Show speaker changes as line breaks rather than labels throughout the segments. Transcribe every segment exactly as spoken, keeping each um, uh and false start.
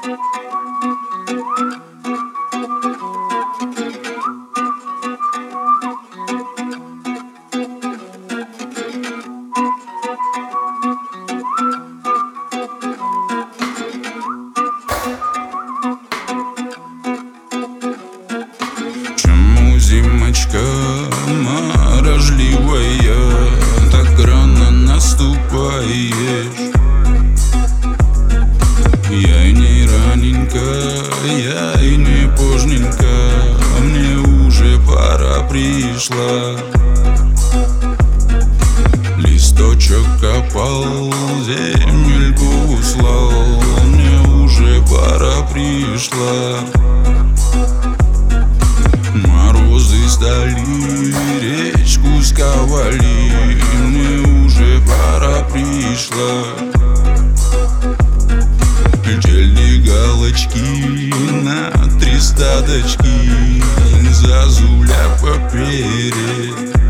Чому зимочка морожливая так рано наступаешь? Я и не раненько, я и не поздненько, мне уже пора пришла. Листочек опал, земельку услал, мне уже пора пришла. Морозы стали, речку сковали, мне уже пора пришла. Летели галочки на три стадочки, зазуля попере.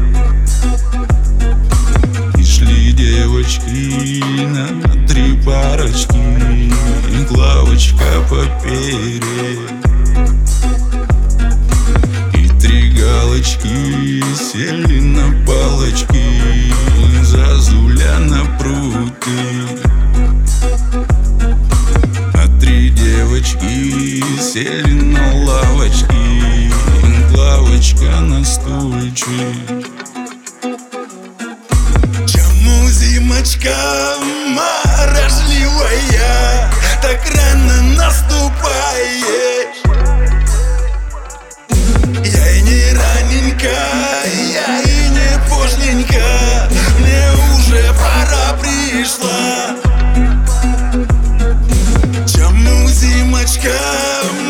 И шли девочки на три парочки, главочка попере. Галочки сели на палочки, зазуля на пруты. А три девочки сели на лавочки, главочка на стульчик.
Чему зимочка морожливая так рано наступаешь? Я и не раненько, я и не поздненько, мне уже пора пришла. Чему зимочка